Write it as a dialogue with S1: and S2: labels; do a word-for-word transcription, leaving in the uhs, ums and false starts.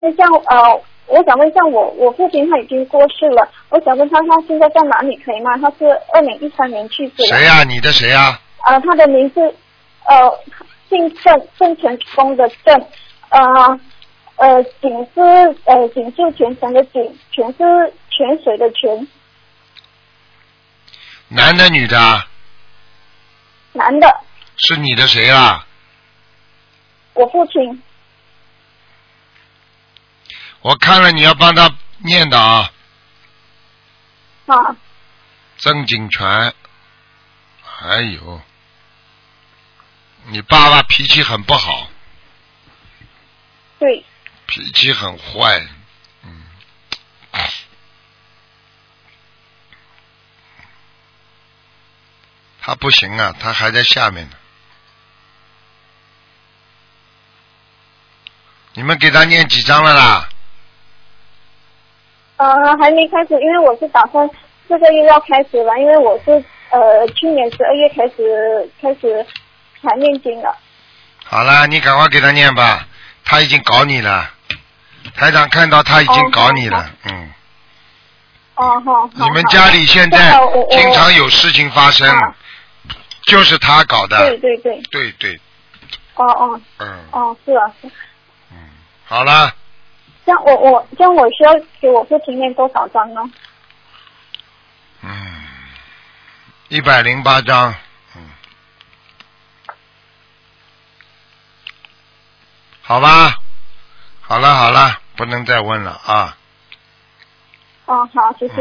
S1: 那像呃，我想问一下我我父亲他已经过世了，我想问他他现在在哪里可以吗？他是二零一三年去世的。
S2: 谁呀、啊？你的谁呀、啊？
S1: 呃，他的名字呃姓郑，郑全峰的郑，呃呃景是呃景是全城的景，泉是泉水的泉。
S2: 男的女的？
S1: 男的。
S2: 是你的谁啦？
S1: 我父亲。
S2: 我看了你要帮他念的啊。
S1: 啊。
S2: 郑景全，哎呦，你爸爸脾气很不好。
S1: 对。
S2: 脾气很坏，嗯。他不行啊，他还在下面呢。你们给他念几张了啦？
S1: 呃，还没开始，因为我是打算这个月要开始了，因为我是呃去年十二月开始开始才念经的。
S2: 好了，你赶快给他念吧，他已经搞你了，台长看到他已经搞你了，
S1: 哦、
S2: 嗯。
S1: 哦好。
S2: 你们家里现在经常有事情发生，就是他搞的。
S1: 对对对。
S2: 对对。
S1: 哦哦。
S2: 嗯。
S1: 哦，是啊是。
S2: 嗯，好了。
S1: 这样我我这样我需要给我父亲念多少张呢？
S2: 嗯，一百零八张。嗯。好吧，好了好了，不能再问了啊。
S1: 哦好，谢谢。